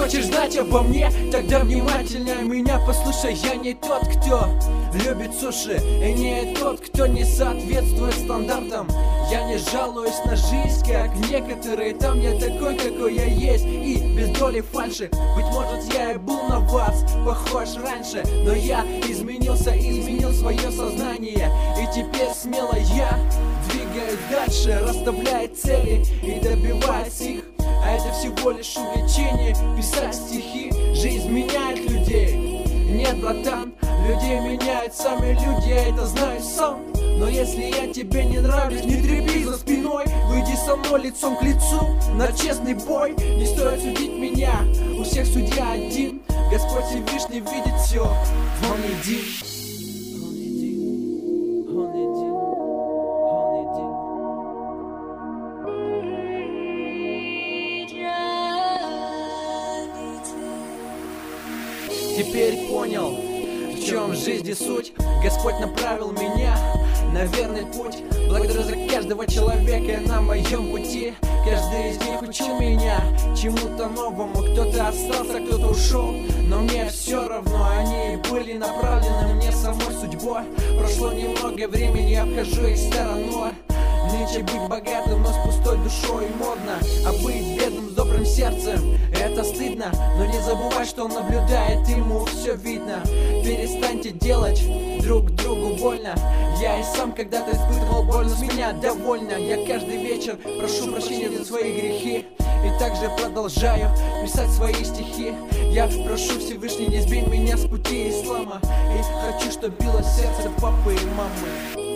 хочешь знать обо мне, тогда внимательно меня послушай. Я не тот, кто любит суши, и не тот, кто не соответствует стандартам. Я не жалуюсь на жизнь, как некоторые. Там я такой, какой я есть, и без доли фальши. Быть может, я и был на вас похож раньше, но я изменился, изменил свое сознание, и теперь смело я двигаюсь дальше, расставляя цели и добиваясь их. А это всего лишь увлечение, писать стихи. Жизнь меняет людей. Нет, братан, людей меняют сами люди, я это знаю сам. Но если я тебе не нравлюсь, не треби за спиной. Выйди со мной лицом к лицу на честный бой. Не стоит судить меня, у всех судья один. Господь Всевышний видит все, Он един. Теперь понял, в чем в жизни суть. Господь направил меня на верный путь. Благодарю за каждого человека на моем пути. Каждый из них учил меня чему-то новому. Кто-то остался, кто-то ушел, но мне все равно. Они были направлены мне самой судьбой. Прошло немного времени, я обхожу их стороной. Нынче быть богатым, но с пустой душой модно. А быть бедным с добрым сердцем — это стыдно. Но не забывай, что он наблюдает, ему все видно. Перестаньте делать друг другу больно. Я и сам когда-то испытывал боль, но с меня довольно. Я каждый вечер прошу прощения за свои грехи, и также продолжаю писать свои стихи. Я прошу Всевышний, не сбей меня с пути ислама, и хочу, чтобы било сердце папы и мамы.